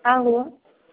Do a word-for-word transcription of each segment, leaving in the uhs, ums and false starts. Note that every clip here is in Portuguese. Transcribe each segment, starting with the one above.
Alô?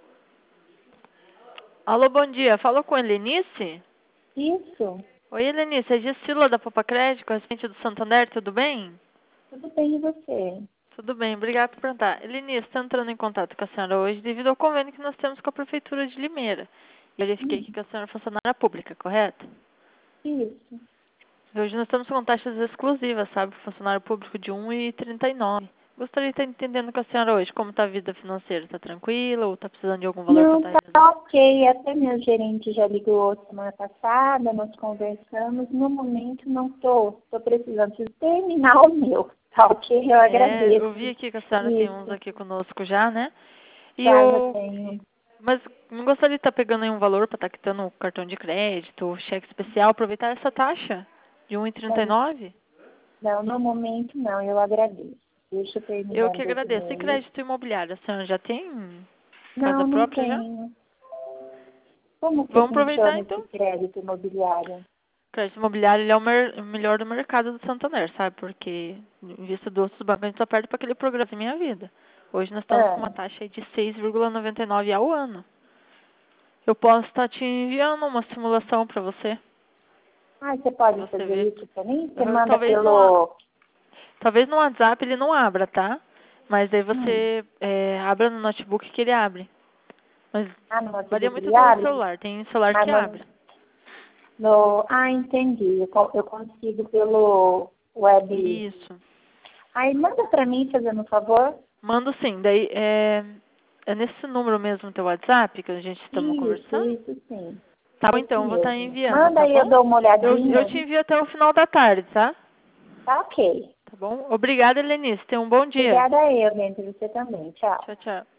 Alô, bom dia. Fala com a Helenice? Isso? Oi, Helenice. É Gisila da Popa Crédito, assistente do Santander, tudo bem? Tudo bem, e você? Tudo bem, obrigada por perguntar. Helenice, está entrando em contato com a senhora hoje devido ao convênio que nós temos com a Prefeitura de Limeira. E verifiquei Hum, que a senhora é funcionária pública, correto? isso. Hoje nós estamos com taxas exclusivas, sabe? Para funcionário público de um vírgula trinta e nove. Gostaria de estar entendendo com a senhora hoje como está a vida financeira. Está tranquila ou está precisando de algum valor para Não, estar tá realizando? ok. Até meu gerente já ligou semana passada, nós conversamos. No momento não tô, tô precisando de terminar o meu. Tá ok? Eu É, eu vi agradeço. aqui que a senhora tem uns Isso, aqui conosco já, né? E tá, já eu. tenho. Mas não gostaria de estar pegando aí um valor para estar quitando o cartão de crédito, cheque especial, aproveitar essa taxa de um vírgula trinta e Não, nove? não, no momento não, eu agradeço. Deixa eu Eu que terminando esse agradeço. E e-mail. crédito imobiliário, a senhora já tem casa Não, não própria já? tenho. Como que Vamos aproveitar funciona esse então. crédito imobiliário? Crédito imobiliário ele é o, mer- o melhor do mercado do Santander, sabe? Porque em vista dos outros bancos a gente só perde para aquele programa Minha Vida. Hoje nós estamos com uma Ah, taxa aí de seis vírgula noventa e nove ao ano. Eu posso estar te enviando uma simulação para você, ah, você para pode você fazer ver. isso para mim? Você Ah, manda Talvez no, pelo... talvez no WhatsApp ele não abra, tá? Mas aí Hum, você é, abra no notebook que ele abre. Mas ah, no varia notebook muito ele do abre? celular. Tem celular Mas que no, abre. no... Ah, entendi. Eu, co- eu consigo pelo web. Isso. Aí manda para mim, fazendo um favor. Mando sim. Daí é, é nesse número mesmo teu WhatsApp que a gente estamos Isso, conversando? isso sim. Tá bom, Esse então, eu vou estar mesmo. enviando, Manda tá aí, eu bom? dou uma Eu, eu olhadinha. te envio até o final da tarde, tá? Tá ok. Tá bom? Obrigada, Helenice. Tenha um bom dia. Obrigada a eu, gente. Você também. Tchau. Tchau, tchau.